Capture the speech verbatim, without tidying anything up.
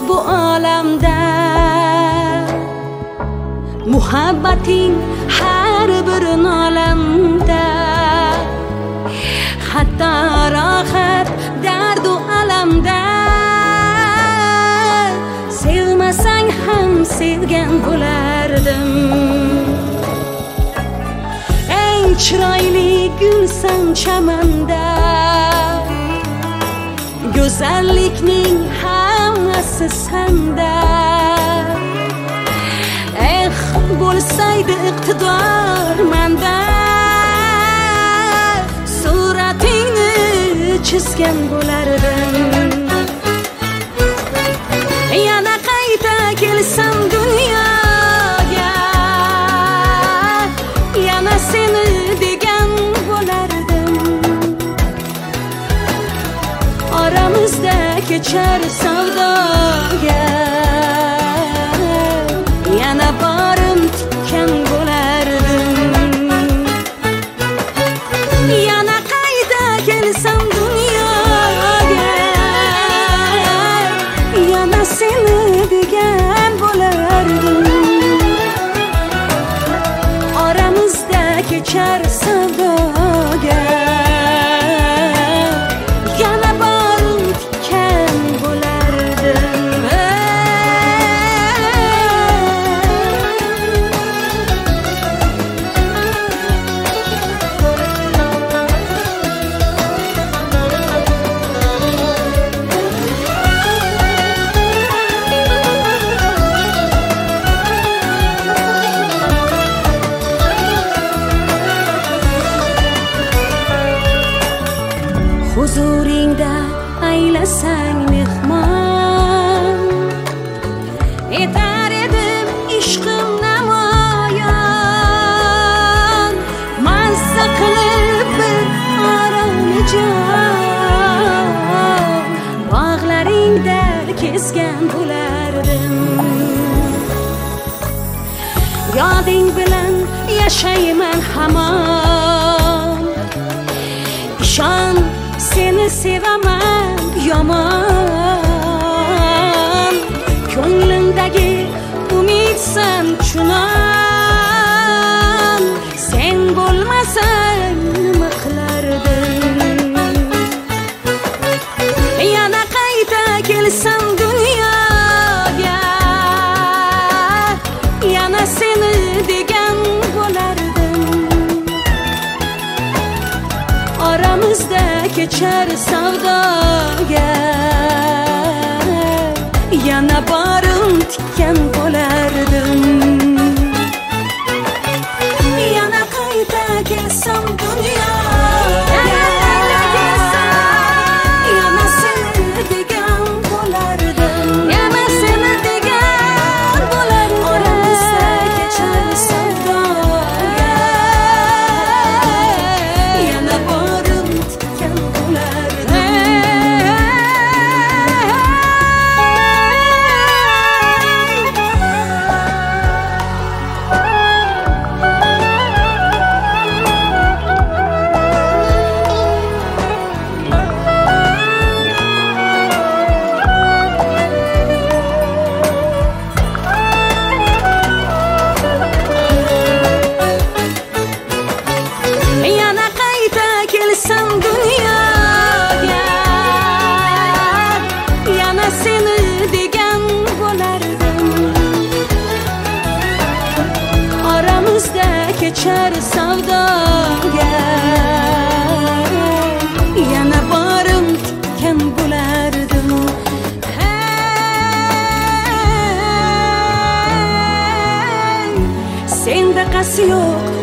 bu olamda. Muhabbating har bir olamda. Hatto rohat dardu alamda. Sevmasang ham sevgan bo'lardim. Eng chiroyli gulsan chamanda. Go'zallikning hammasi senda. Eh, bo'lsaydi iqtidor menda. Suratingni chizgan bo'lardim. Yana qayta kelsam dunyoga, yana seni degan bo'lardim. Oramizda kechar savdoga, yana borim tikkan bo'lardim. Yana qayta kelsam dunyoga, yana seni degan bo'lardim. Oramizda kechar savdoga, yana borim tikkan bo'lardim. Huzuringda aylasang mehmon, etar edim ishqim namoyon. Mazza qilib bir oromjon, bog'laringda kezgan bo'lardim. Yoding bilan yashayman hamon. Ishon, seni sevaman yomon. Ko'nglimdagi umidsan chunon. Sen bo'lmasang nima qilardim? Yana qayta kelsam dunyoga, yana seni degan bo'lardim. Oramizda kechar savdoga, yana borim tikkan bo'lardim. Yana qayta kelsam dunyoga, yana seni degan bo'lardim. Yana seni degan bo'lardim. Oramizda kechar savdoga, yana borim tikkan bo'lardim. Yana qayta kelsam dunyoga, yana seni degan bo'lardim. Oramizda kechar savdoga, yana borim tikkan bo'lardim. Hey, senda qasi yo'q